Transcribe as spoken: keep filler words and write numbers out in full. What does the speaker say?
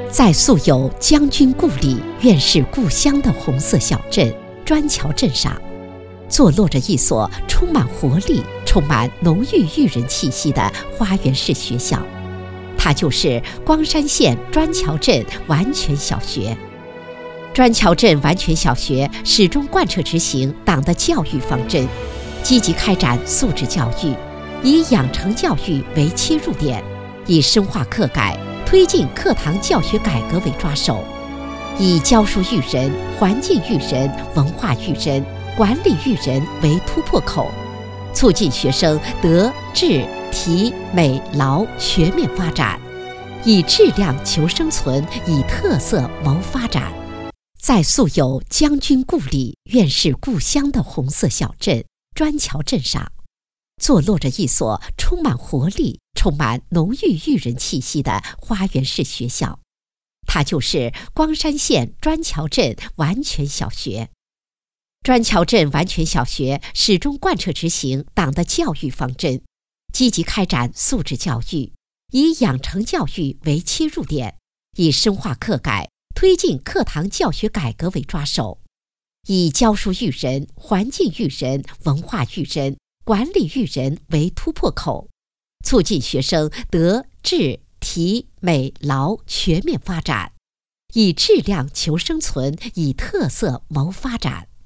在素有将军故里愿是故乡的红色小镇砖桥镇上，坐落着一所充满活力、充满浓郁育人气息的花园式学校，它就是光山县砖桥镇完全小学。砖桥镇完全小学始终贯彻执行党的教育方针，积极开展素质教育，以养成教育为切入点，以深化课改、推进课堂教学改革为抓手，以教书育人、环境育人、文化育人、管理育人为突破口，促进学生德智体美劳全面发展，以质量求生存，以特色谋发展。在素有将军故里愿是故乡的红色小镇砖桥镇上，坐落着一所充满活力、充满浓郁育人气息的花园式学校，它就是光山县砖桥镇完全小学。砖桥镇完全小学始终贯彻执行党的教育方针，积极开展素质教育，以养成教育为切入点，以深化课改、推进课堂教学改革为抓手，以教书育人、环境育人、文化育人、管理育人为突破口，促进学生德智体美劳全面发展，以质量求生存，以特色谋发展。